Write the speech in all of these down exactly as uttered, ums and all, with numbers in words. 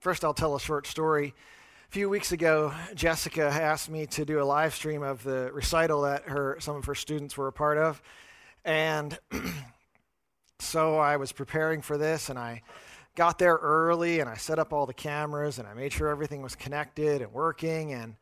First, I'll tell a short story. A few weeks ago, Jessica asked me to do a live stream of the recital that her some of her students were a part of. And so I was preparing for this, and I got there early, and I set up all the cameras, and I made sure everything was connected and working. And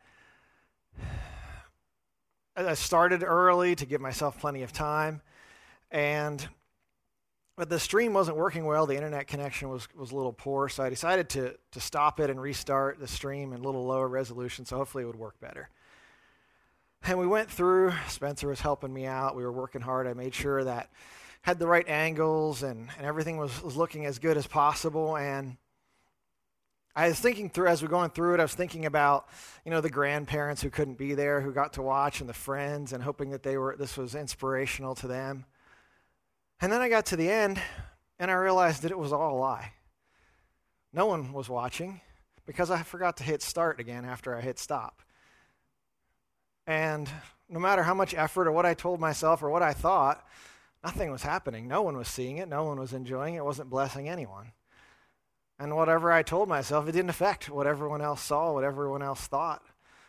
I started early to give myself plenty of time. And but the stream wasn't working well. The internet connection was, was a little poor, so I decided to, to stop it and restart the stream in a little lower resolution, so hopefully it would work better. And we went through. Spencer was helping me out. We were working hard. I made sure that I had the right angles and, and everything was, was looking as good as possible. And I was thinking through, as we were going through it, I was thinking about, you know, the grandparents who couldn't be there, who got to watch, and the friends, and hoping that they were this was inspirational to them. And then I got to the end, and I realized that it was all a lie. No one was watching because I forgot to hit start again after I hit stop. And no matter how much effort or what I told myself or what I thought, nothing was happening. No one was seeing it. No one was enjoying it. It wasn't blessing anyone. And whatever I told myself, it didn't affect what everyone else saw, what everyone else thought.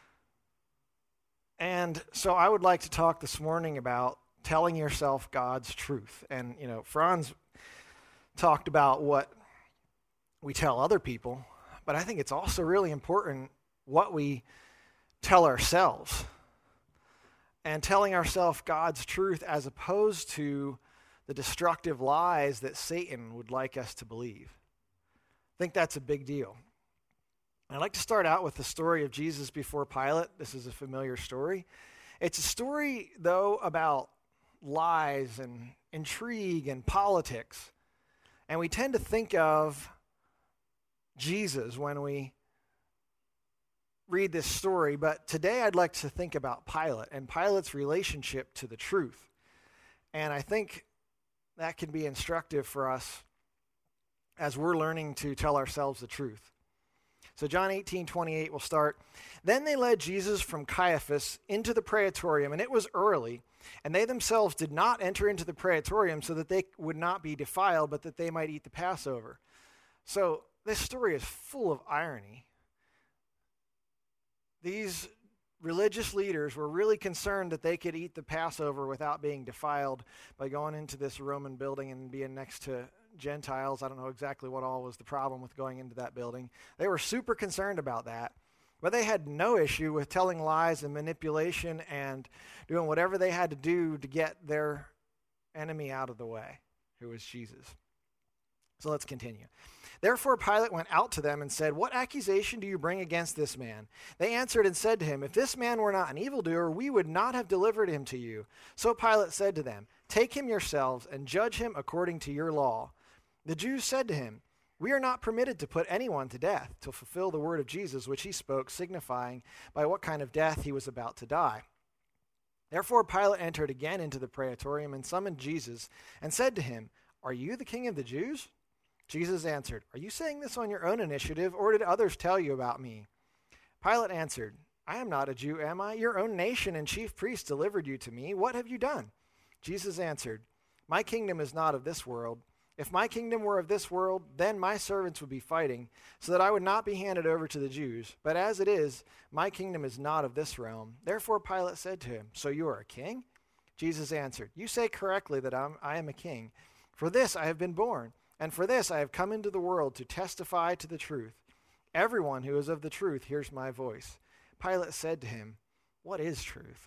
And so I would like to talk this morning about telling yourself God's truth. And, you know, Franz talked about what we tell other people, but I think it's also really important what we tell ourselves. And telling ourselves God's truth as opposed to the destructive lies that Satan would like us to believe. I think that's a big deal. I'd like to start out with the story of Jesus before Pilate. This is a familiar story. It's a story, though, about lies and intrigue and politics. And we tend to think of Jesus when we read this story, but today I'd like to think about Pilate and Pilate's relationship to the truth. And I think that can be instructive for us as we're learning to tell ourselves the truth. So John eighteen twenty-eight will start. Then they led Jesus from Caiaphas into the praetorium, and it was early, and they themselves did not enter into the praetorium so that they would not be defiled, but that they might eat the Passover. So this story is full of irony. These religious leaders were really concerned that they could eat the Passover without being defiled by going into this Roman building and being next to Gentiles. I don't know exactly what all was the problem with going into that building. They were super concerned about that, but they had no issue with telling lies and manipulation and doing whatever they had to do to get their enemy out of the way, who was Jesus. So let's continue. Therefore Pilate went out to them and said, "What accusation do you bring against this man?" They answered and said to him, "If this man were not an evildoer, we would not have delivered him to you." So Pilate said to them, "Take him yourselves and judge him according to your law." The Jews said to him, "We are not permitted to put anyone to death," to fulfill the word of Jesus, which he spoke, signifying by what kind of death he was about to die. Therefore Pilate entered again into the praetorium and summoned Jesus and said to him, "Are you the king of the Jews?" Jesus answered, "Are you saying this on your own initiative, or did others tell you about me?" Pilate answered, "I am not a Jew, am I? Your own nation and chief priests delivered you to me. What have you done?" Jesus answered, "My kingdom is not of this world. If my kingdom were of this world, then my servants would be fighting, so that I would not be handed over to the Jews. But as it is, my kingdom is not of this realm." Therefore Pilate said to him, "So you are a king?" Jesus answered, "You say correctly that I'm, I am a king. For this I have been born, and for this I have come into the world to testify to the truth. Everyone who is of the truth hears my voice." Pilate said to him, "What is truth?"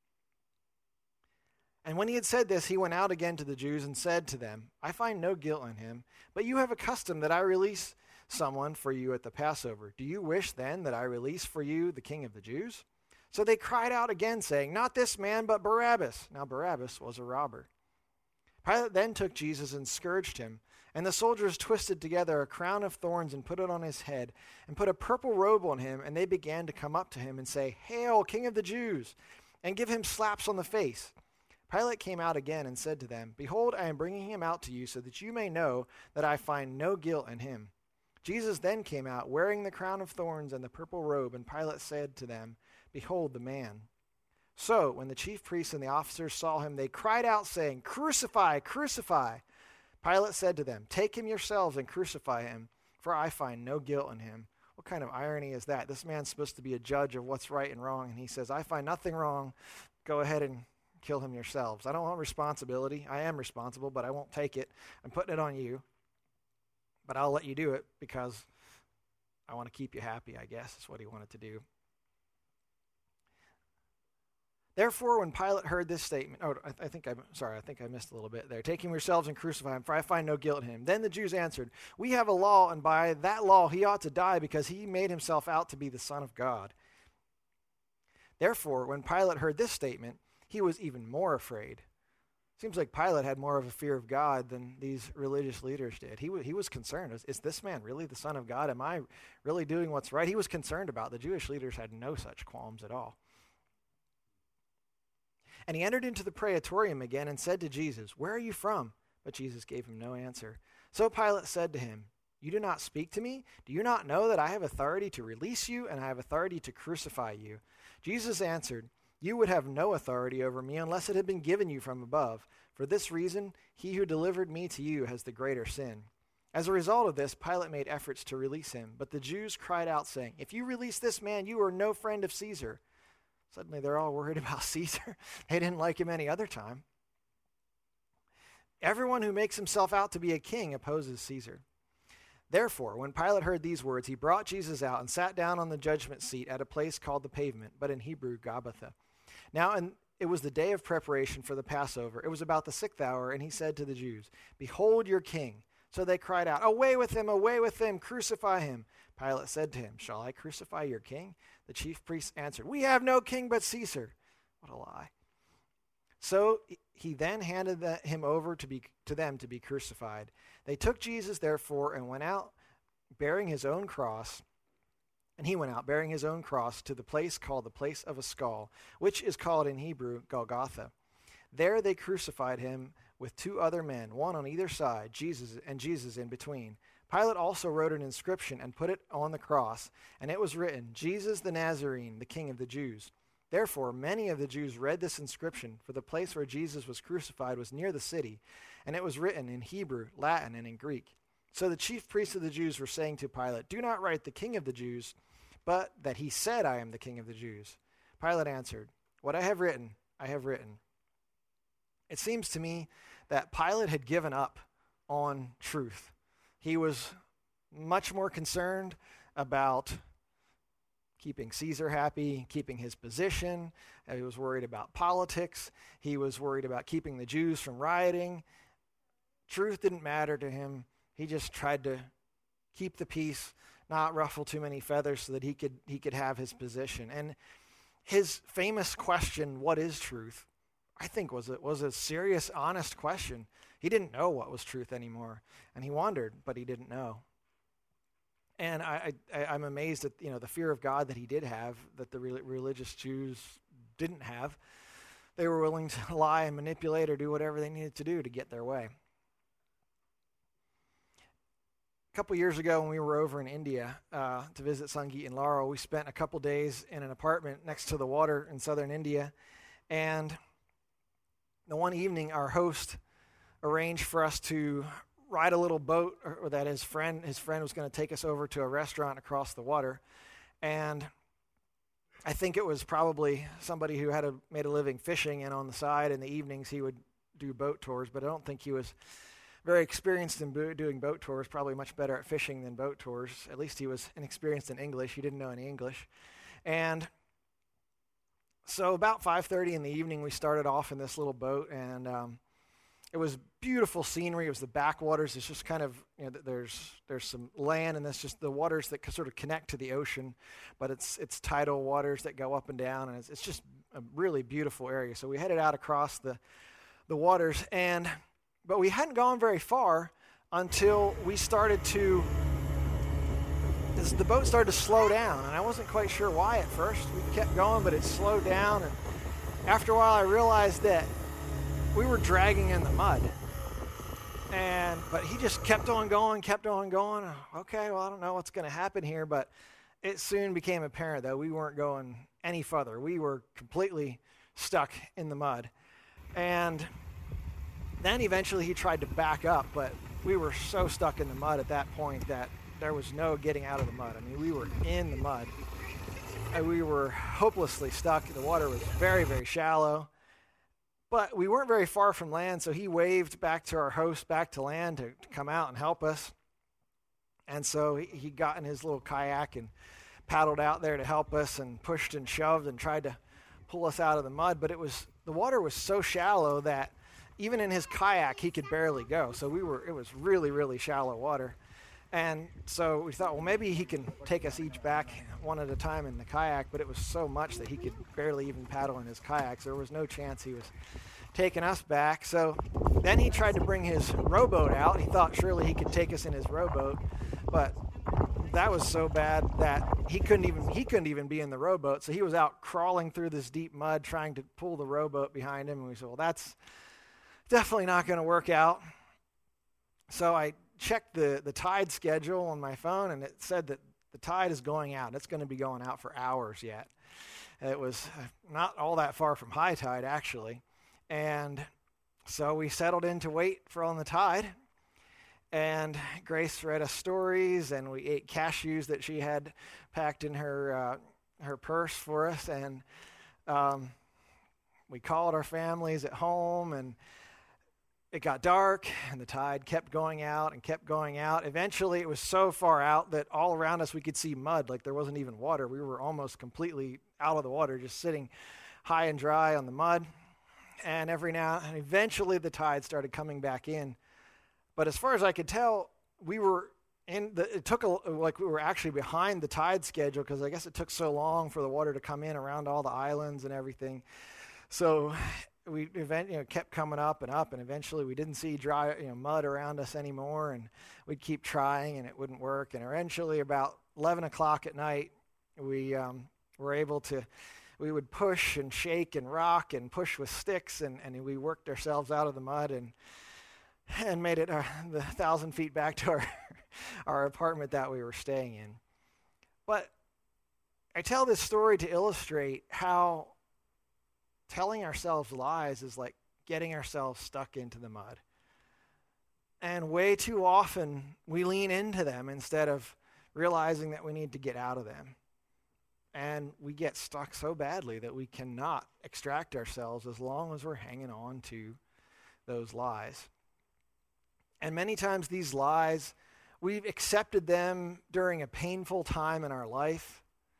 And when he had said this, he went out again to the Jews and said to them, "I find no guilt in him, but you have a custom that I release someone for you at the Passover. Do you wish then that I release for you the king of the Jews?" So they cried out again, saying, "Not this man, but Barabbas." Now Barabbas was a robber. Pilate then took Jesus and scourged him, and the soldiers twisted together a crown of thorns and put it on his head, and put a purple robe on him, and they began to come up to him and say, "Hail, King of the Jews!" and give him slaps on the face. Pilate came out again and said to them, "Behold, I am bringing him out to you so that you may know that I find no guilt in him." Jesus then came out wearing the crown of thorns and the purple robe, and Pilate said to them, "Behold the man." So when the chief priests and the officers saw him, they cried out, saying, "Crucify, crucify." Pilate said to them, "Take him yourselves and crucify him, for I find no guilt in him. What kind of irony is that? This man's supposed to be a judge of what's right and wrong, and he says, I find nothing wrong. Go ahead and kill him yourselves. I don't want responsibility. I am responsible, but I won't take it. I'm putting it on you, but I'll let you do it because I want to keep you happy, I guess, is what he wanted to do. Therefore, when Pilate heard this statement, oh, I, I think I'm sorry, I think I missed a little bit there. Take him yourselves and crucify him, for I find no guilt in him. Then the Jews answered, we have a law, and by that law he ought to die because he made himself out to be the Son of God. Therefore, when Pilate heard this statement, he was even more afraid. Seems like Pilate had more of a fear of God than these religious leaders did. He, w- he was concerned. Is, is this man really the Son of God? Am I really doing what's right? He was concerned about. The Jewish leaders had no such qualms at all. And he entered into the praetorium again and said to Jesus, where are you from? But Jesus gave him no answer. So Pilate said to him, you do not speak to me? Do you not know that I have authority to release you and I have authority to crucify you? Jesus answered, you would have no authority over me unless it had been given you from above. For this reason, he who delivered me to you has the greater sin. As a result of this, Pilate made efforts to release him. But the Jews cried out, saying, if you release this man, you are no friend of Caesar. Suddenly they're all worried about Caesar. They didn't like him any other time. Everyone who makes himself out to be a king opposes Caesar. Therefore, when Pilate heard these words, he brought Jesus out and sat down on the judgment seat at a place called the Pavement, but in Hebrew, Gabbatha. Now, and it was the day of preparation for the Passover. It was about the sixth hour, and he said to the Jews, behold your king. So they cried out, away with him, away with him, crucify him. Pilate said to him, shall I crucify your king? The chief priests answered, we have no king but Caesar. What a lie. So he then handed the, him over to be to them to be crucified. They took Jesus, therefore, and went out bearing his own cross. And he went out bearing his own cross to the place called the place of a skull, which is called in Hebrew Golgotha. There they crucified him with two other men, one on either side, Jesus and Jesus in between. Pilate also wrote an inscription and put it on the cross, and it was written, Jesus the Nazarene, the King of the Jews. Therefore, many of the Jews read this inscription, for the place where Jesus was crucified was near the city, and it was written in Hebrew, Latin, and in Greek. So the chief priests of the Jews were saying to Pilate, do not write the King of the Jews, but that he said, I am the King of the Jews. Pilate answered, what I have written, I have written. It seems to me that Pilate had given up on truth. He was much more concerned about keeping Caesar happy, keeping his position. He was worried about politics. He was worried about keeping the Jews from rioting. Truth didn't matter to him. He just tried to keep the peace, not ruffle too many feathers so that he could he could have his position. And his famous question, what is truth, I think was a, was a serious, honest question. He didn't know what was truth anymore, and he wondered, but he didn't know. And I, I, I'm amazed at you know the fear of God that he did have, that the re- religious Jews didn't have. They were willing to lie and manipulate or do whatever they needed to do to get their way. A couple years ago when we were over in India uh, to visit Sangeet and Laurel, we spent a couple days in an apartment next to the water in southern India. And the one evening, our host arranged for us to ride a little boat, or, or that his friend his friend was going to take us over to a restaurant across the water. And I think it was probably somebody who had a, made a living fishing, and on the side in the evenings he would do boat tours, but I don't think he was very experienced in bo- doing boat tours, probably much better at fishing than boat tours. At least he was inexperienced in English. He didn't know any English. And so about five thirty in the evening, we started off in this little boat, and um, it was beautiful scenery. It was the backwaters. It's just kind of, you know, there's there's some land, and that's just the waters that sort of connect to the ocean, but it's it's tidal waters that go up and down, and it's, it's just a really beautiful area. So we headed out across the the waters, and but we hadn't gone very far until we started to, as the boat started to slow down, and I wasn't quite sure why at first. We kept going, but it slowed down, and after a while I realized that we were dragging in the mud. And but he just kept on going, kept on going. Okay, well, I don't know what's going to happen here, but it soon became apparent that we weren't going any further. We were completely stuck in the mud. And then eventually he tried to back up, but we were so stuck in the mud at that point that there was no getting out of the mud. I mean, we were in the mud. And we were hopelessly stuck. The water was very, very shallow. But we weren't very far from land, so he waved back to our host, back to land, to, to come out and help us. And so he, he got in his little kayak and paddled out there to help us and pushed and shoved and tried to pull us out of the mud. But it was the water was so shallow that even in his kayak, he could barely go. So we were, it was really, really shallow water. And so we thought, well, maybe he can take us each back one at a time in the kayak, but it was so much that he could barely even paddle in his kayak, so there was no chance he was taking us back. So then he tried to bring his rowboat out. He thought surely he could take us in his rowboat, but that was so bad that he couldn't even he couldn't even be in the rowboat. So he was out crawling through this deep mud trying to pull the rowboat behind him, and we said, well, that's definitely not going to work out. So I checked the, the tide schedule on my phone, and it said that the tide is going out. It's going to be going out for hours yet. It was not all that far from high tide, actually. And so we settled in to wait for on the tide. And Grace read us stories, and we ate cashews that she had packed in her uh, her purse for us. And um, we called our families at home, and it got dark, and the tide kept going out and kept going out. Eventually, it was so far out that all around us we could see mud, like there wasn't even water. We were almost completely out of the water, just sitting high and dry on the mud. And every now and eventually the tide started coming back in. But as far as I could tell, we were in the, it took a, like we were actually behind the tide schedule, because I guess it took so long for the water to come in around all the islands and everything. So we event, you know, kept coming up and up, and eventually we didn't see dry, you know, mud around us anymore, and we'd keep trying, and it wouldn't work. And eventually, about eleven o'clock at night, we um, were able to, we would push and shake and rock and push with sticks, and, and we worked ourselves out of the mud and and made it uh, the thousand feet back to our our apartment that we were staying in. But I tell this story to illustrate how telling ourselves lies is like getting ourselves stuck into the mud. And way too often we lean into them instead of realizing that we need to get out of them. And we get stuck so badly that we cannot extract ourselves as long as we're hanging on to those lies. And many times these lies, we've accepted them during a painful time in our life,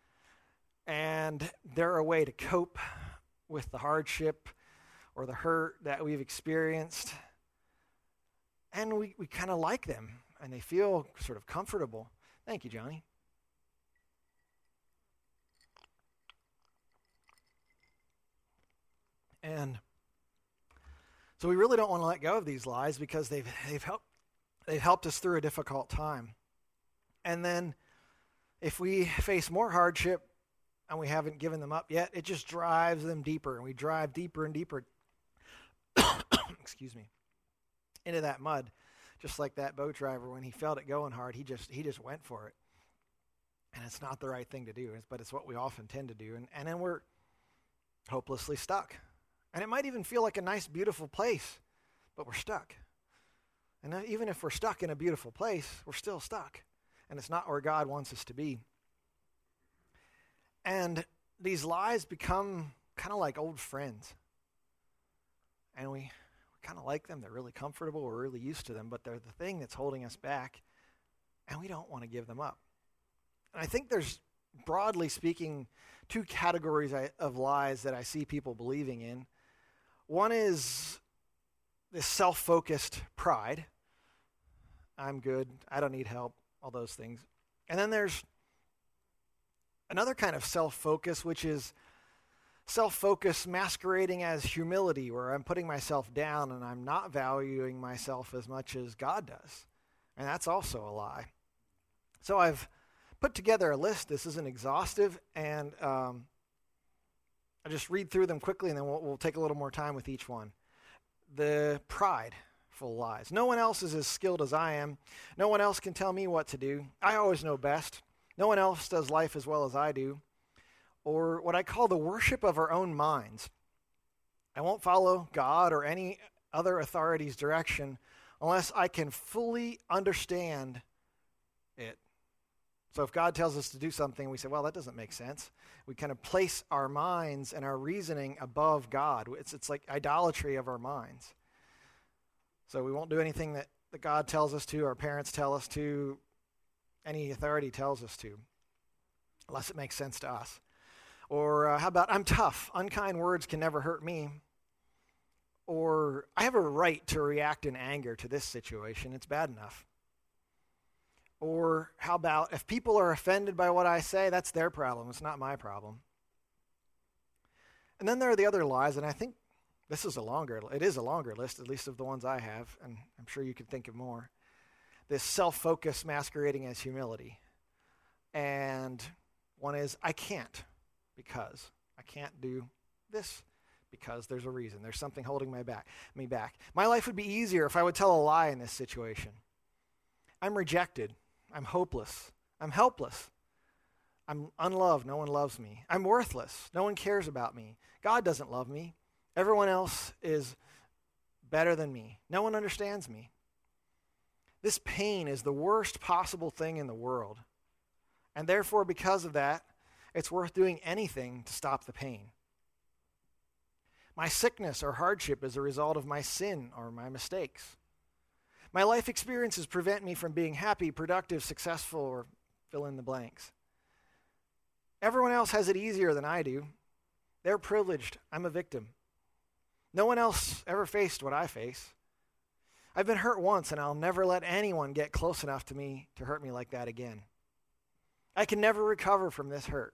and they're a way to cope with the hardship or the hurt that we've experienced. And we, we kind of like them, and they feel sort of comfortable. Thank you, Johnny. And so we really don't want to let go of these lies because they've they've helped they've helped us through a difficult time. And then if we face more hardship and we haven't given them up yet, it just drives them deeper, and we drive deeper and deeper excuse me, into that mud. Just like that boat driver, when he felt it going hard, he just he just went for it. And it's not the right thing to do, but it's what we often tend to do. And, and then we're hopelessly stuck. And it might even feel like a nice, beautiful place, but we're stuck. And even if we're stuck in a beautiful place, we're still stuck. And it's not where God wants us to be. And these lies become kind of like old friends. And we, we kind of like them. They're really comfortable. We're really used to them, but they're the thing that's holding us back, and we don't want to give them up. And I think there's, broadly speaking, two categories of lies that I see people believing in. One is this self-focused pride. I'm good. I don't need help. All those things. And then there's another kind of self-focus, which is self-focus masquerading as humility, where I'm putting myself down and I'm not valuing myself as much as God does. And that's also a lie. So I've put together a list. This isn't exhaustive, and um, I'll just read through them quickly, and then we'll, we'll take a little more time with each one. The prideful lies. No one else is as skilled as I am. No one else can tell me what to do. I always know best. No one else does life as well as I do. Or what I call the worship of our own minds. I won't follow God or any other authority's direction unless I can fully understand it So if God tells us to do something, we say, well, that doesn't make sense. We kind of place our minds and our reasoning above God. It's, it's like idolatry of our minds. So we won't do anything that, that God tells us to, our parents tell us to, any authority tells us to, unless it makes sense to us. Or uh, how about, I'm tough. Unkind words can never hurt me. Or I have a right to react in anger to this situation. It's bad enough. Or how about, if people are offended by what I say, that's their problem. It's not my problem. And then there are the other lies, and I think this is a longer, it is a longer list, at least of the ones I have, and I'm sure you could think of more. This self-focus masquerading as humility. And one is, I can't because. I can't do this because there's a reason. There's something holding my back, me back. My life would be easier if I would tell a lie in this situation. I'm rejected. I'm hopeless. I'm helpless. I'm unloved. No one loves me. I'm worthless. No one cares about me. God doesn't love me. Everyone else is better than me. No one understands me. This pain is the worst possible thing in the world. And therefore, because of that, it's worth doing anything to stop the pain. My sickness or hardship is a result of my sin or my mistakes. My life experiences prevent me from being happy, productive, successful, or fill in the blanks. Everyone else has it easier than I do. They're privileged. I'm a victim. No one else ever faced what I face. I've been hurt once, and I'll never let anyone get close enough to me to hurt me like that again. I can never recover from this hurt.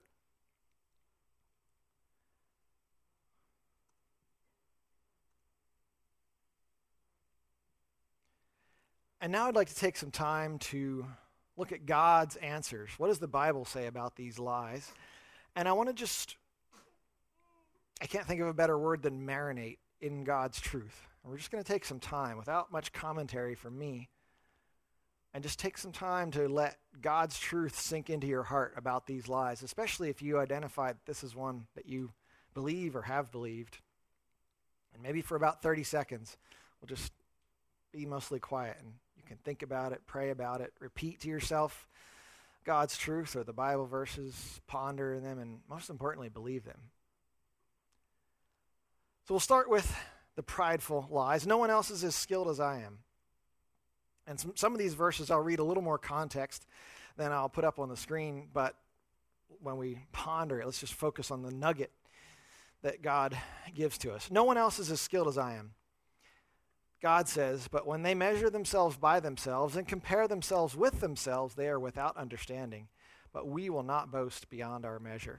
And now I'd like to take some time to look at God's answers. What does the Bible say about these lies? And I want to just, I can't think of a better word than marinate in God's truth. And we're just going to take some time without much commentary from me and just take some time to let God's truth sink into your heart about these lies, especially if you identify that this is one that you believe or have believed. And maybe for about thirty seconds, we'll just be mostly quiet and you can think about it, pray about it, repeat to yourself God's truth or the Bible verses, ponder them, and most importantly, believe them. So we'll start with the prideful lies. No one else is as skilled as I am. And some, some of these verses I'll read a little more context than I'll put up on the screen, but when we ponder it, let's just focus on the nugget that God gives to us. No one else is as skilled as I am. God says, but when they measure themselves by themselves and compare themselves with themselves, they are without understanding. But we will not boast beyond our measure.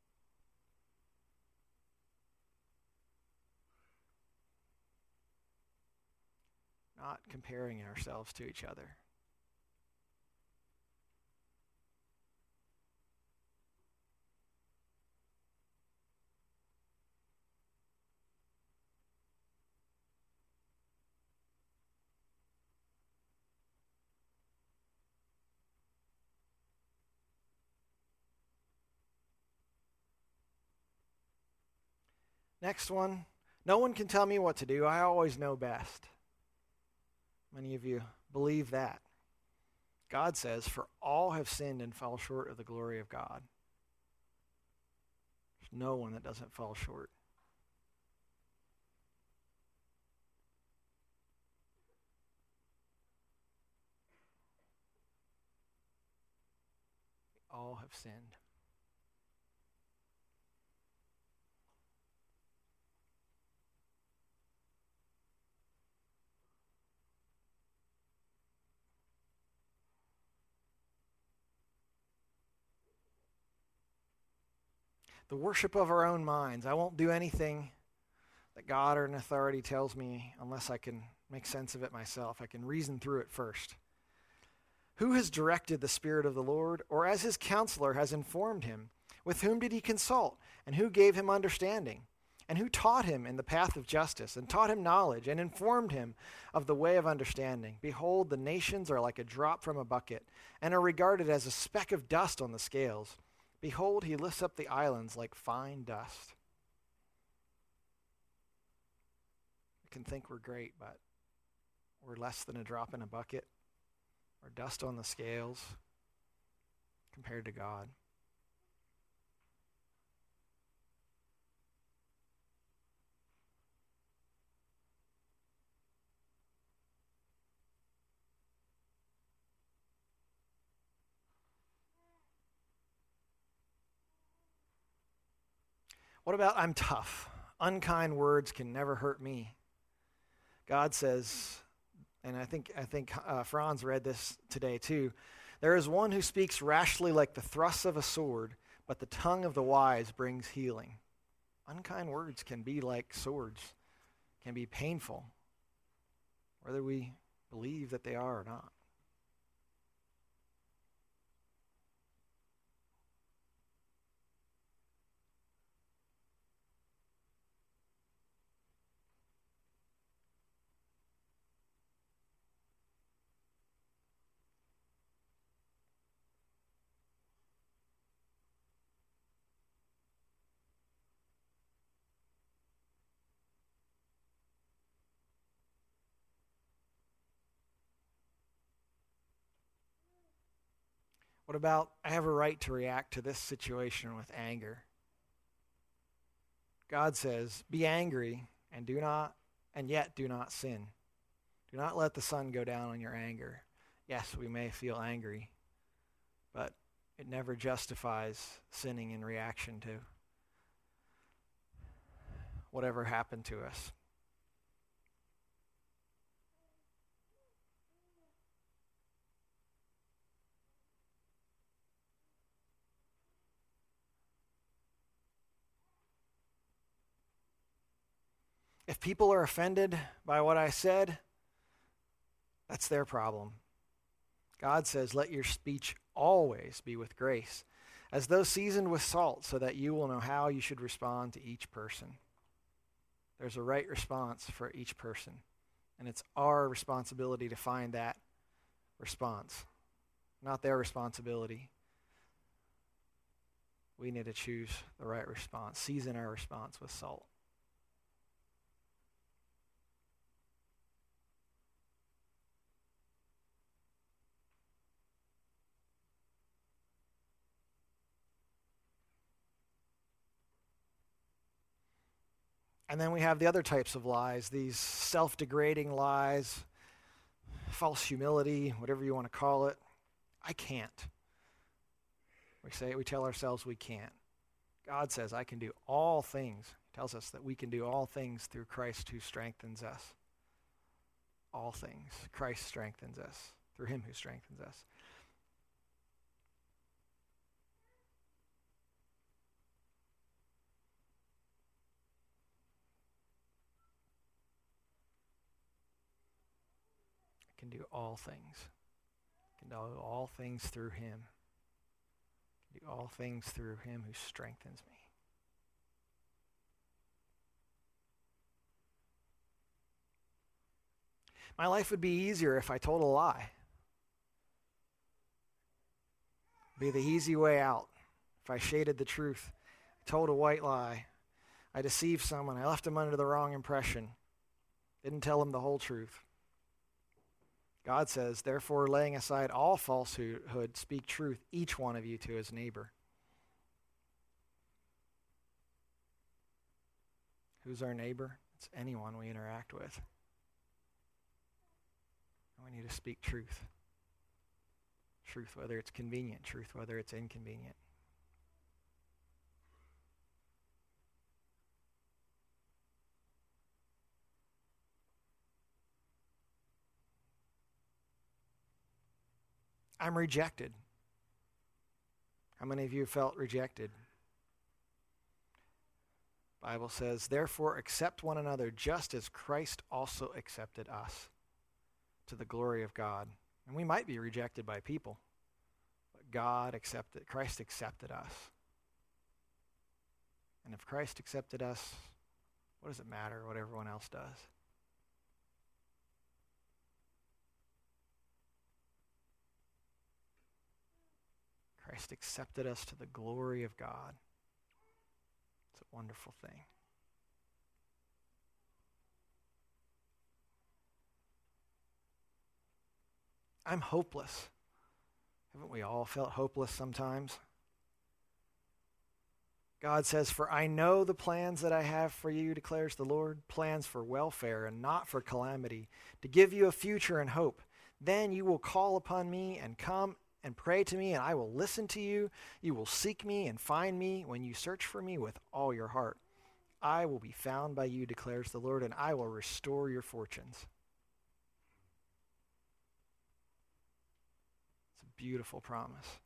Not comparing ourselves to each other. Next one, no one can tell me what to do. I always know best. Many of you believe that. God says, for all have sinned and fall short of the glory of God. There's no one that doesn't fall short. All have sinned. The worship of our own minds. I won't do anything that God or an authority tells me unless I can make sense of it myself. I can reason through it first. Who has directed the Spirit of the Lord, or as his counselor has informed him? With whom did he consult, and who gave him understanding? And who taught him in the path of justice, and taught him knowledge, and informed him of the way of understanding? Behold, the nations are like a drop from a bucket, and are regarded as a speck of dust on the scales. Behold, he lifts up the islands like fine dust. We can think we're great, but we're less than a drop in a bucket, or dust on the scales compared to God. What about I'm tough? Unkind words can never hurt me. God says, and I think I think uh, Franz read this today too, there is one who speaks rashly like the thrusts of a sword, but the tongue of the wise brings healing. Unkind words can be like swords, can be painful, whether we believe that they are or not. What about I have a right to react to this situation with anger? God says, be angry and do not, and yet do not sin. Do not let the sun go down on your anger. Yes, we may feel angry, but it never justifies sinning in reaction to whatever happened to us. If people are offended by what I said, that's their problem. God says, let your speech always be with grace, as though seasoned with salt, so that you will know how you should respond to each person. There's a right response for each person, and it's our responsibility to find that response, not their responsibility. We need to choose the right response, season our response with salt. And then we have the other types of lies, these self-degrading lies, false humility, whatever you want to call it. I can't. We say, we tell ourselves we can't. God says, I can do all things. He tells us that we can do all things through Christ who strengthens us. All things. Christ strengthens us through him who strengthens us. Can do all things. Can do all things through him. Can do all things through him who strengthens me. My life would be easier if I told a lie. It'd be the easy way out. If I shaded the truth, told a white lie, I deceived someone, I left them under the wrong impression, didn't tell them the whole truth. God says, therefore, laying aside all falsehood, speak truth, each one of you to his neighbor. Who's our neighbor? It's anyone we interact with. And we need to speak truth. Truth, whether it's convenient, truth, whether it's inconvenient. I'm rejected. How many of you felt rejected? The Bible says, therefore accept one another just as Christ also accepted us to the glory of God. And we might be rejected by people, but God accepted, Christ accepted us. And if Christ accepted us, what does it matter what everyone else does? Christ accepted us to the glory of God. It's a wonderful thing. I'm hopeless. Haven't we all felt hopeless sometimes? God says, "For I know the plans that I have for you, declares the Lord, plans for welfare and not for calamity, to give you a future and hope. Then you will call upon me and come and pray to me, and I will listen to you. You will seek me and find me when you search for me with all your heart. I will be found by you, declares the Lord, and I will restore your fortunes." It's a beautiful promise.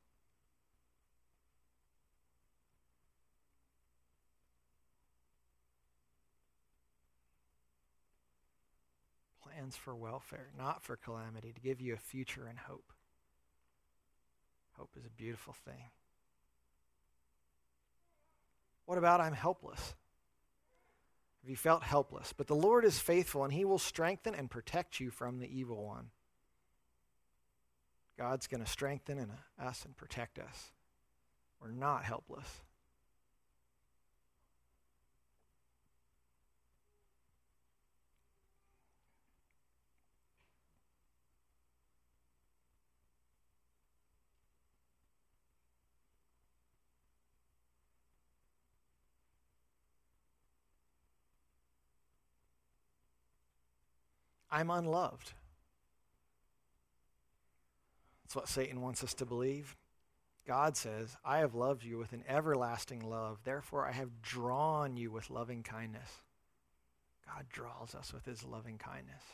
Plans for welfare, not for calamity, to give you a future and hope. Hope is a beautiful thing. What about I'm helpless? Have you felt helpless? But the Lord is faithful, and he will strengthen and protect you from the evil one. God's going to strengthen in us and protect us. We're not helpless. I'm unloved. That's what Satan wants us to believe. God says, "I have loved you with an everlasting love. Therefore, I have drawn you with loving kindness." God draws us with his loving kindness.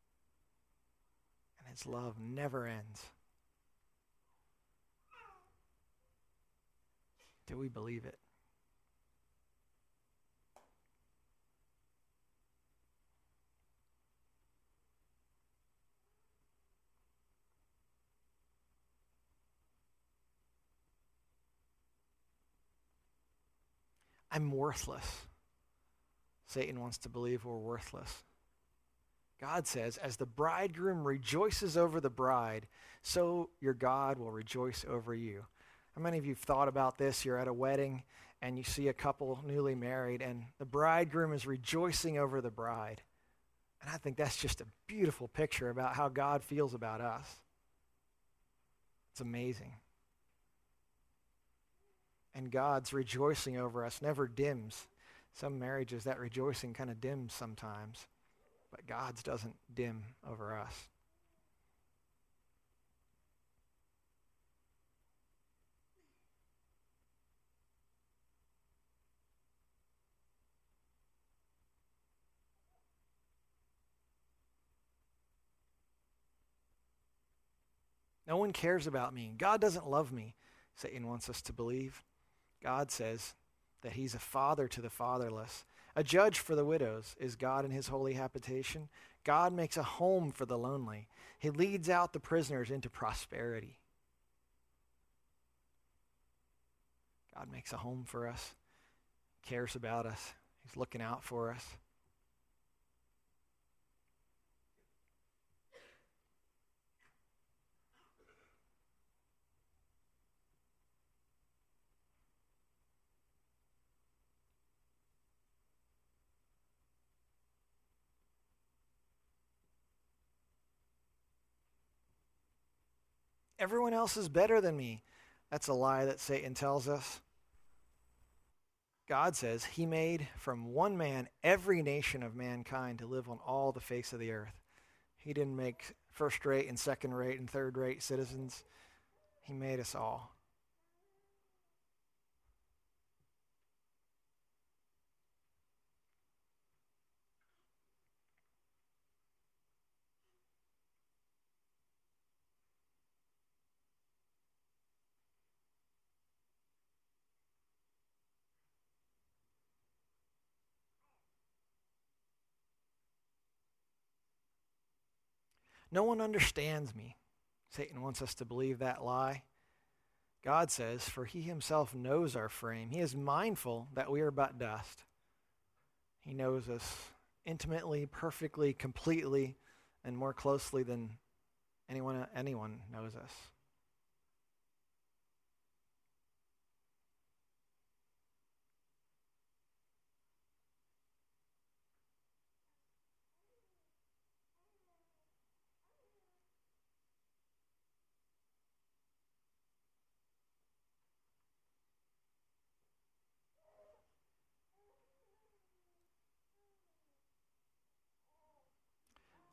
And his love never ends. Do we believe it? I'm worthless. Satan wants to believe we're worthless. God says, "As the bridegroom rejoices over the bride, so your God will rejoice over you." How many of you have thought about this? You're at a wedding and you see a couple newly married and the bridegroom is rejoicing over the bride. And I think that's just a beautiful picture about how God feels about us. It's amazing. And God's rejoicing over us never dims. Some marriages, that rejoicing kind of dims sometimes, but God's doesn't dim over us. No one cares about me. God doesn't love me, Satan wants us to believe. God says that he's a father to the fatherless. A judge for the widows is God in his holy habitation. God makes a home for the lonely. He leads out the prisoners into prosperity. God makes a home for us, cares about us. He's looking out for us. Everyone else is better than me. That's a lie that Satan tells us. God says he made from one man every nation of mankind to live on all the face of the earth. He didn't make first-rate and second-rate and third-rate citizens. He made us all. No one understands me. Satan wants us to believe that lie. God says, "For he himself knows our frame. He is mindful that we are but dust." He knows us intimately, perfectly, completely, and more closely than anyone, anyone knows us.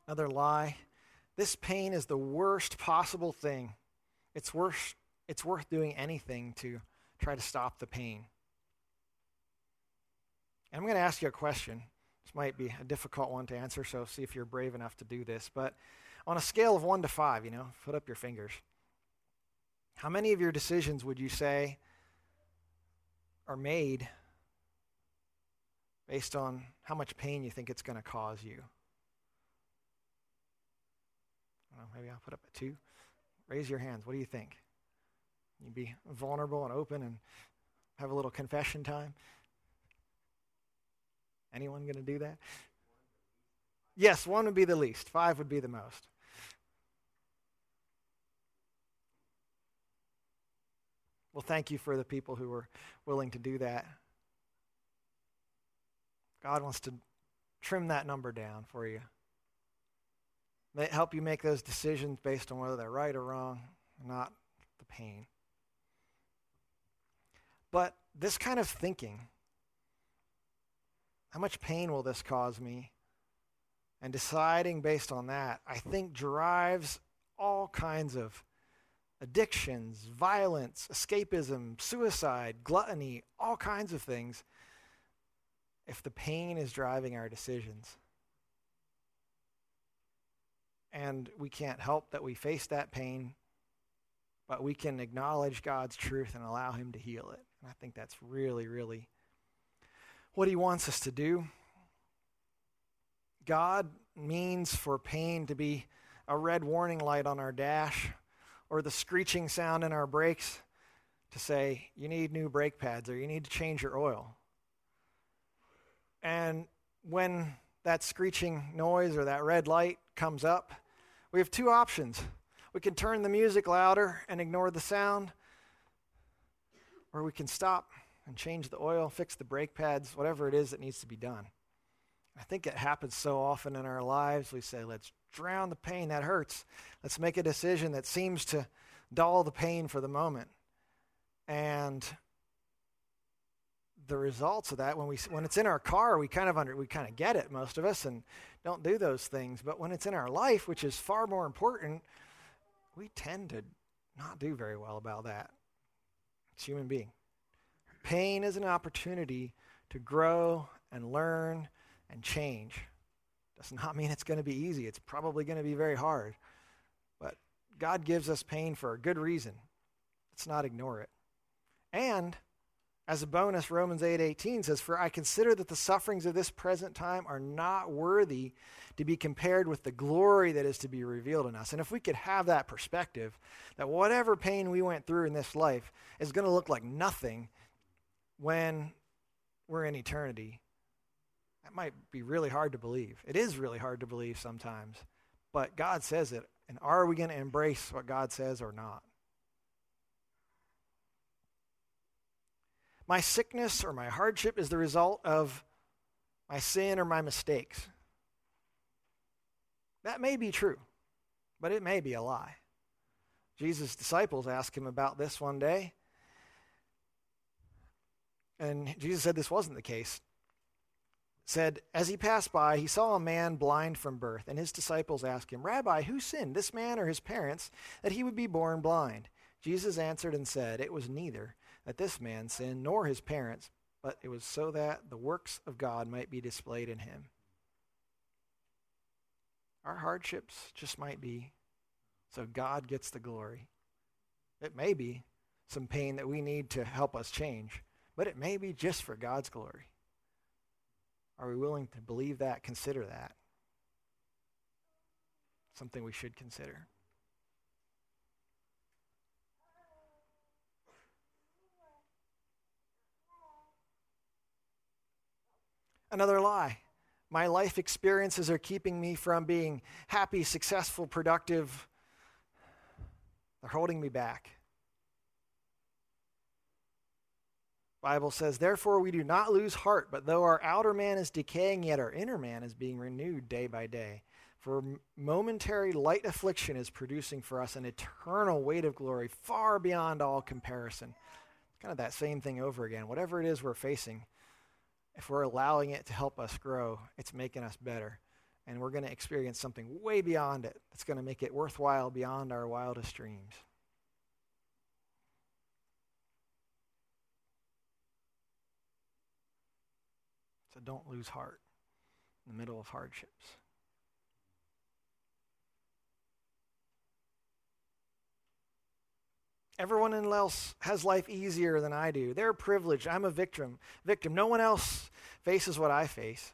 Another lie. This pain is the worst possible thing. It's worth, it's worth doing anything to try to stop the pain. And I'm going to ask you a question. This might be a difficult one to answer, so see if you're brave enough to do this. But on a scale of one to five, you know, put up your fingers. How many of your decisions would you say are made based on how much pain you think it's going to cause you? I don't know, maybe I'll put up a two. Raise your hands. What do you think? You'd be vulnerable and open and have a little confession time? Anyone going to do that? Yes, one would be the least. Five would be the most. Well, thank you for the people who were willing to do that. God wants to trim that number down for you. May it help you make those decisions based on whether they're right or wrong, not the pain. But this kind of thinking, how much pain will this cause me? And deciding based on that, I think drives all kinds of addictions, violence, escapism, suicide, gluttony, all kinds of things, if the pain is driving our decisions. And we can't help that we face that pain, but we can acknowledge God's truth and allow him to heal it. And I think that's really, really what he wants us to do. God means for pain to be a red warning light on our dash or the screeching sound in our brakes to say, you need new brake pads or you need to change your oil. And when that screeching noise or that red light comes up, we have two options. We can turn the music louder and ignore the sound, or we can stop and change the oil, fix the brake pads, whatever it is that needs to be done. I think it happens so often in our lives. We say, let's drown the pain. That hurts. Let's make a decision that seems to dull the pain for the moment. And the results of that, when we when it's in our car, we kind of under we kind of get it, most of us, and don't do those things. But when it's in our life, which is far more important, we tend to not do very well about that. It's human being. Pain is an opportunity to grow and learn and change. Does not mean it's going to be easy. It's probably going to be very hard. But God gives us pain for a good reason. Let's not ignore it. And as a bonus, Romans eight eighteen says, "For I consider that the sufferings of this present time are not worthy to be compared with the glory that is to be revealed in us." And if we could have that perspective, that whatever pain we went through in this life is going to look like nothing when we're in eternity, that might be really hard to believe. It is really hard to believe sometimes, but God says it. And are we going to embrace what God says or not? My sickness or my hardship is the result of my sin or my mistakes. That may be true, but it may be a lie. Jesus' disciples asked him about this one day, and Jesus said this wasn't the case. Said, as he passed by, he saw a man blind from birth, and his disciples asked him, "Rabbi, who sinned, this man or his parents, that he would be born blind?" Jesus answered and said, "It was neither that this man sinned nor his parents, but it was so that the works of God might be displayed in him." Our hardships just might be so God gets the glory. It may be some pain that we need to help us change, but it may be just for God's glory. Are we willing to believe that, consider that? Something we should consider. Another lie. My life experiences are keeping me from being happy, successful, productive. They're holding me back. Bible says, "Therefore we do not lose heart, but though our outer man is decaying, yet our inner man is being renewed day by day. For momentary light affliction is producing for us an eternal weight of glory far beyond all comparison." It's kind of that same thing over again. Whatever it is we're facing, if we're allowing it to help us grow, it's making us better. And we're going to experience something way beyond it that's going to make it worthwhile beyond our wildest dreams. So don't lose heart in the middle of hardships. Everyone else has life easier than I do. They're privileged. I'm a victim. Victim. No one else faces what I face.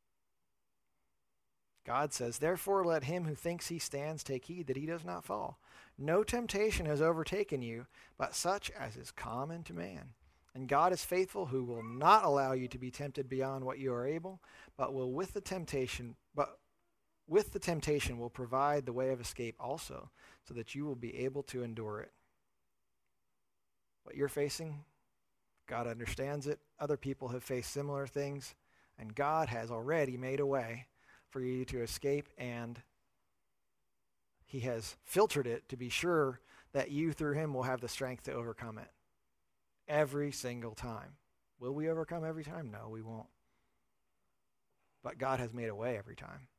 God says, therefore let him who thinks he stands take heed that he does not fall. No temptation has overtaken you, but such as is common to man. And God is faithful, who will not allow you to be tempted beyond what you are able, but will with the temptation, but with the temptation will provide the way of escape also, so that you will be able to endure it. What you're facing, God understands it. Other people have faced similar things, and God has already made a way for you to escape, and he has filtered it to be sure that you, through him, will have the strength to overcome it every single time. Will we overcome every time? No, we won't. But God has made a way every time.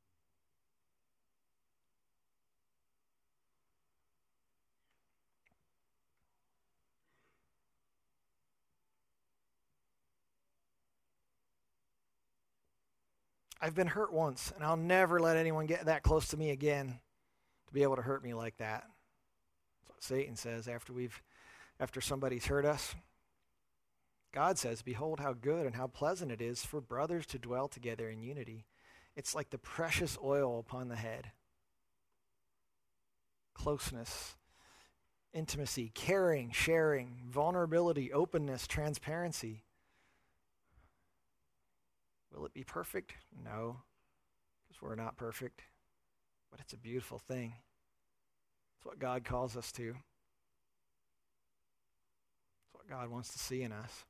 I've been hurt once, and I'll never let anyone get that close to me again to be able to hurt me like that. That's what Satan says after we've, after somebody's hurt us. God says, behold how good and how pleasant it is for brothers to dwell together in unity. It's like the precious oil upon the head. Closeness, intimacy, caring, sharing, vulnerability, openness, transparency. Will it be perfect? No, because we're not perfect. But it's a beautiful thing. It's what God calls us to. It's what God wants to see in us.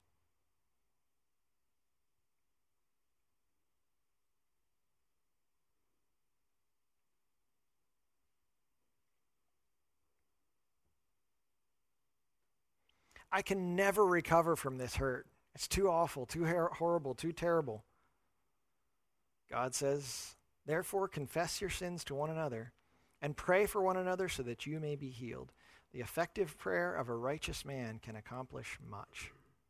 I can never recover from this hurt. It's too awful, too her- horrible, too terrible. God says, therefore confess your sins to one another and pray for one another so that you may be healed. The effective prayer of a righteous man can accomplish much.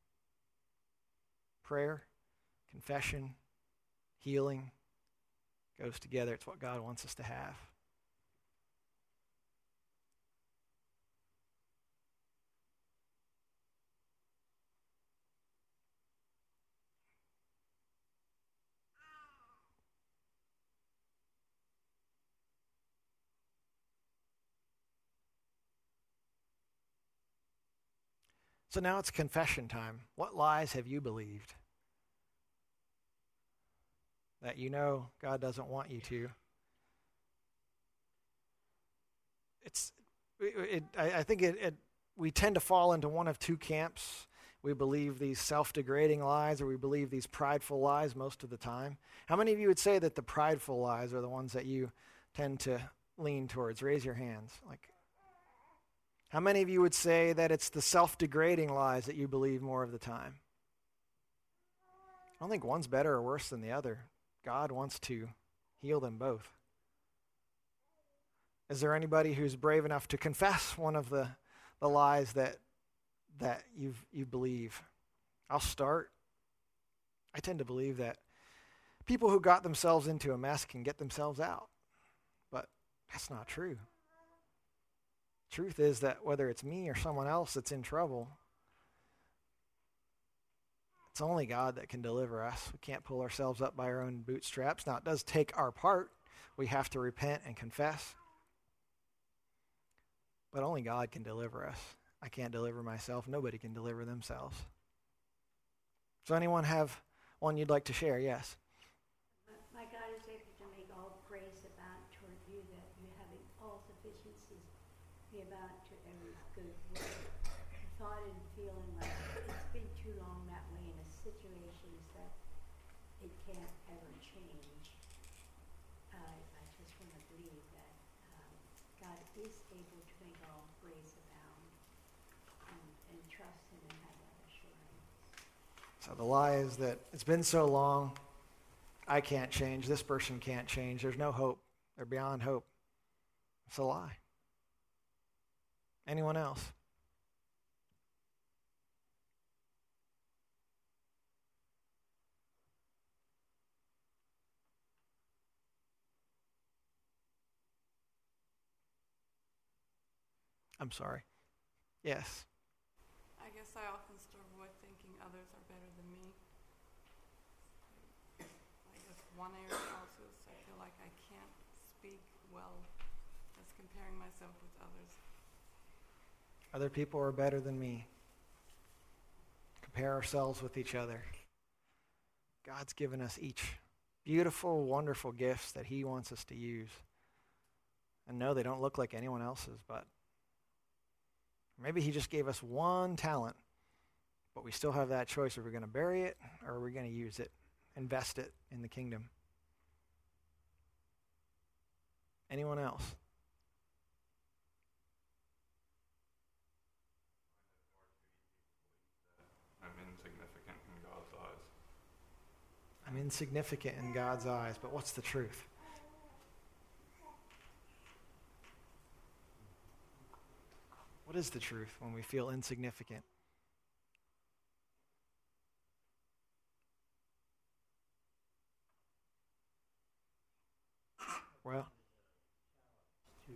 Prayer, confession, healing goes together. It's what God wants us to have. So now it's confession time. What lies have you believed that you know God doesn't want you to? It's, it, it, I, I think it, it, we tend to fall into one of two camps. We believe these self-degrading lies, or we believe these prideful lies most of the time. How many of you would say that the prideful lies are the ones that you tend to lean towards? Raise your hands. Like, how many of you would say that it's the self-degrading lies that you believe more of the time? I don't think one's better or worse than the other. God wants to heal them both. Is there anybody who's brave enough to confess one of the, the lies that that you've, you believe? I'll start. I tend to believe that people who got themselves into a mess can get themselves out. But that's not true. Truth is that whether it's me or someone else that's in trouble, it's only God that can deliver us. We can't pull ourselves up by our own bootstraps. Now, it does take our part. We have to repent and confess. But only God can deliver us. I can't deliver myself. Nobody can deliver themselves. Does anyone have one you'd like to share? Yes. My God is able to make all grace abound toward you, that you having all sufficiencies be about to every good work. The thought and feeling like it's been too long that way in a situation that it can't ever change. Uh, I just want to believe that um, God is able to make all grace abound, and, and trust Him and have that assurance. So the lie is that it's been so long I can't change. This person can't change. There's no hope. They're beyond hope. It's a lie. Anyone else? I'm sorry. Yes. I guess I often struggle with thinking others are better than me. I guess one area also is I feel like I can't speak well as comparing myself with others. Other people are better than me. Compare ourselves with each other. God's given us each beautiful, wonderful gifts that he wants us to use. And no, they don't look like anyone else's, but maybe he just gave us one talent, but we still have that choice. Are we going to bury it or are we going to use it, invest it in the kingdom? Anyone else? I'm insignificant in God's eyes. I'm insignificant in God's eyes, but what's the truth? What is the truth when we feel insignificant? Well, to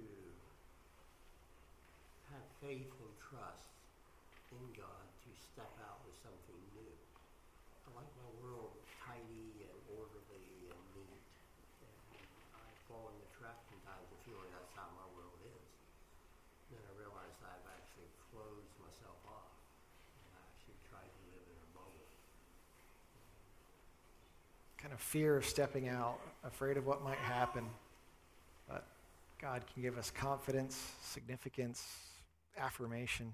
have faith and trust in God to step out with something new. I like my world tidy and orderly and neat. And I fall in the trap sometimes of feeling that's how my world is. Then I realized I've actually closed myself off. And I actually tried to live in a bubble. kind of fear of stepping out, afraid of what might happen. But God can give us confidence, significance, affirmation.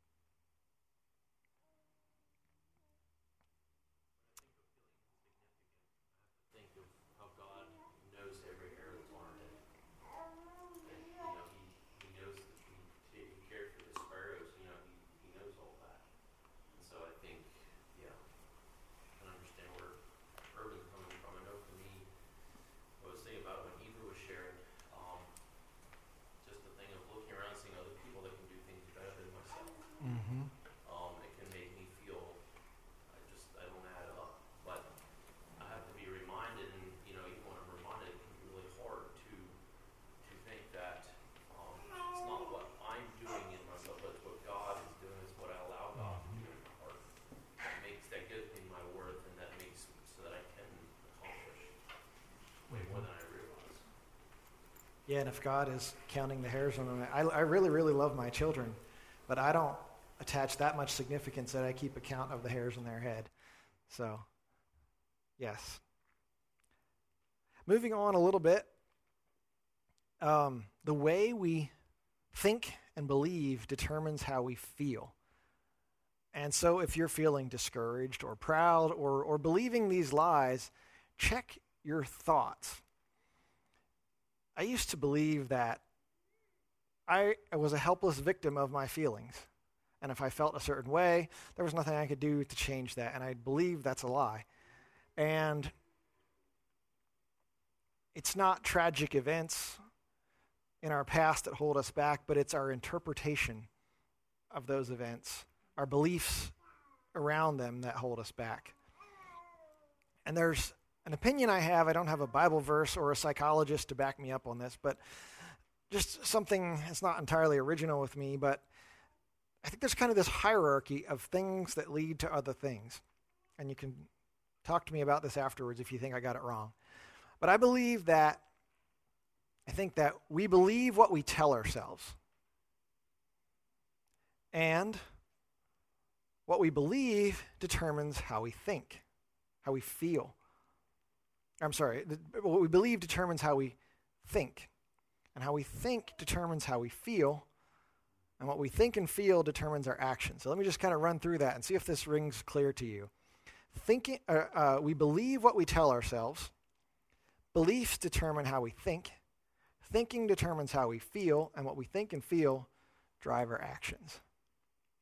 Think of how God knows every hair that's on our head. And, you know, he, he knows that he, he cared for the sparrows, you know, he, he knows all that. And so I think, yeah, I can understand where Urban's coming from. I know for me, I was thinking about when Eva was sharing, um, just the thing of looking around, seeing other people that can do things better than myself. Mm-hmm. Um, it can make me feel, I just, I don't add up. But I have to be reminded, and, you know, even when I'm reminded, it can be really hard to, to think that, um, it's not what I'm doing in myself, but it's what God is doing, it's what I allow God to do in my heart. That makes, that gives me my worth, and that makes, so that I can accomplish way more than I realize. Yeah, and if God is counting the hairs on them, I, I really, really love my children, but I don't attach that much significance that I keep account of the hairs on their head. So, yes. Moving on a little bit, um, the way we think and believe determines how we feel. And so if you're feeling discouraged or proud or, or believing these lies, check your thoughts. I used to believe that I was a helpless victim of my feelings. And if I felt a certain way, there was nothing I could do to change that. And I believe that's a lie. And it's not tragic events in our past that hold us back, but it's our interpretation of those events, our beliefs around them that hold us back. And there's an opinion I have. I don't have a Bible verse or a psychologist to back me up on this, but just something that's not entirely original with me, but I think there's kind of this hierarchy of things that lead to other things. And you can talk to me about this afterwards if you think I got it wrong. But I believe that, I think that we believe what we tell ourselves. And what we believe determines how we think, how we feel. I'm sorry, what we believe determines how we think. And how we think determines how we feel. And what we think and feel determines our actions. So let me just kind of run through that and see if this rings clear to you. Thinking, uh, uh, we believe what we tell ourselves. Beliefs determine how we think. Thinking determines how we feel. And what we think and feel drive our actions.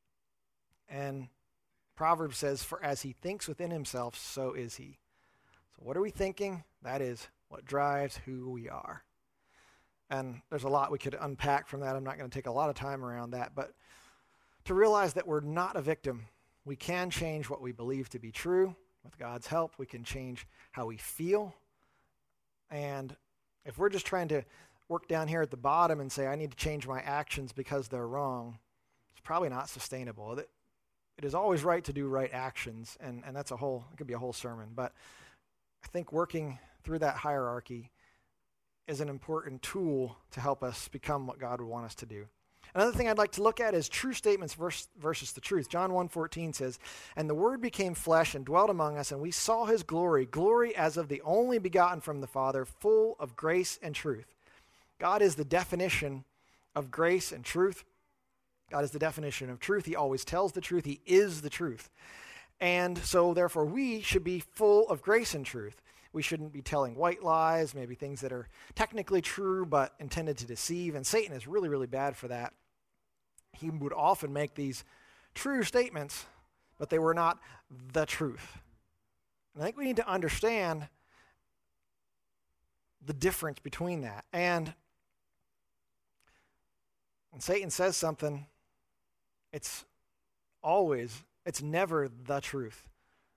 And Proverbs says, "For as he thinks within himself, so is he." So what are we thinking? That is what drives who we are. And there's a lot we could unpack from that. I'm not going to take a lot of time around that, but to realize that we're not a victim. We can change what we believe to be true. With God's help, we can change how we feel. And if we're just trying to work down here at the bottom and say, I need to change my actions because they're wrong, it's probably not sustainable. It, it is always right to do right actions, and, and that's a whole, it could be a whole sermon. But I think working through that hierarchy is an important tool to help us become what God would want us to do. Another thing I'd like to look at is true statements versus, versus the truth. John one fourteen says, and the Word became flesh and dwelt among us, and we saw his glory, glory as of the only begotten from the Father, full of grace and truth. God is the definition of grace and truth. God is the definition of truth. He always tells the truth. He is the truth. And so therefore we should be full of grace and truth. We shouldn't be telling white lies, maybe things that are technically true but intended to deceive. And Satan is really, really bad for that. He would often make these true statements, but they were not the truth. And I think we need to understand the difference between that. And when Satan says something, it's always, it's never the truth.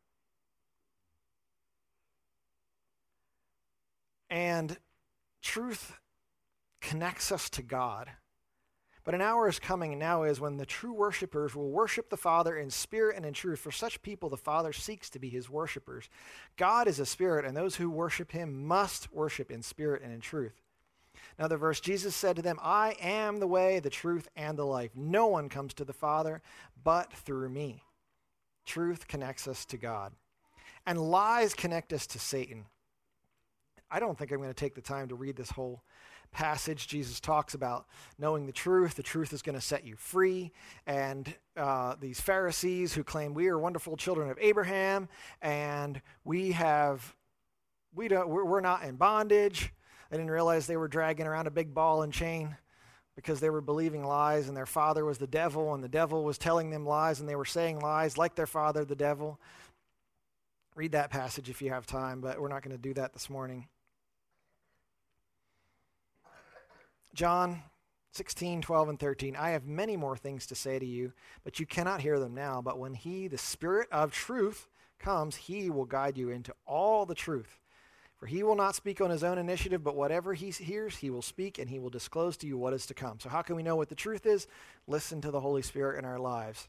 And truth connects us to God. But an hour is coming, and now is when the true worshipers will worship the Father in spirit and in truth. For such people, the Father seeks to be his worshipers. God is a spirit, and those who worship him must worship in spirit and in truth. Another verse, Jesus said to them, I am the way, the truth, and the life. No one comes to the Father but through me. Truth connects us to God. And lies connect us to Satan. I don't think I'm going to take the time to read this whole passage. Jesus talks about knowing the truth. The truth is going to set you free. And uh, these Pharisees who claim we are wonderful children of Abraham and we have, we don't, we're, we're not in bondage. They didn't realize they were dragging around a big ball and chain because they were believing lies, and their father was the devil, and the devil was telling them lies, and they were saying lies like their father, the devil. Read that passage if you have time, but we're not going to do that this morning. John sixteen, twelve, and thirteen. I have many more things to say to you, but you cannot hear them now. But when he, the Spirit of truth, comes, he will guide you into all the truth. For he will not speak on his own initiative, but whatever he hears, he will speak, and he will disclose to you what is to come. So how can we know what the truth is? Listen to the Holy Spirit in our lives.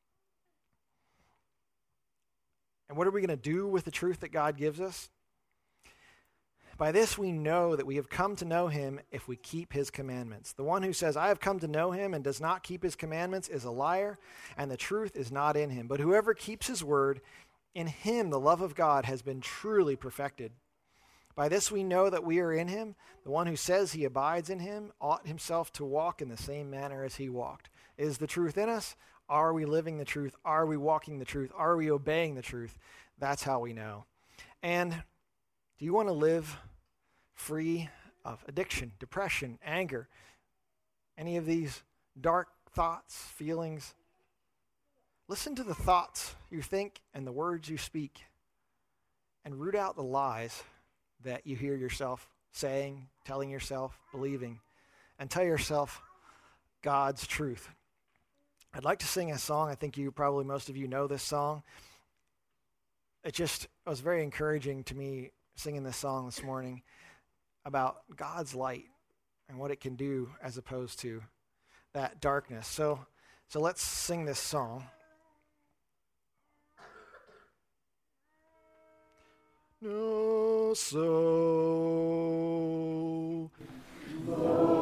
And what are we going to do with the truth that God gives us? By this we know that we have come to know him if we keep his commandments. The one who says, I have come to know him and does not keep his commandments is a liar, and the truth is not in him. But whoever keeps his word, in him the love of God has been truly perfected. By this we know that we are in him. The one who says he abides in him ought himself to walk in the same manner as he walked. Is the truth in us? Are we living the truth? Are we walking the truth? Are we obeying the truth? That's how we know. And do you want to live free of addiction, depression, anger, any of these dark thoughts, feelings? Listen to the thoughts you think and the words you speak, and root out the lies that you hear yourself saying, telling yourself, believing, and tell yourself God's truth. I'd like to sing a song. I think you probably, most of you know this song. It just was very encouraging to me singing this song this morning about God's light and what it can do as opposed to that darkness. So, so let's sing this song. No, so, Lord.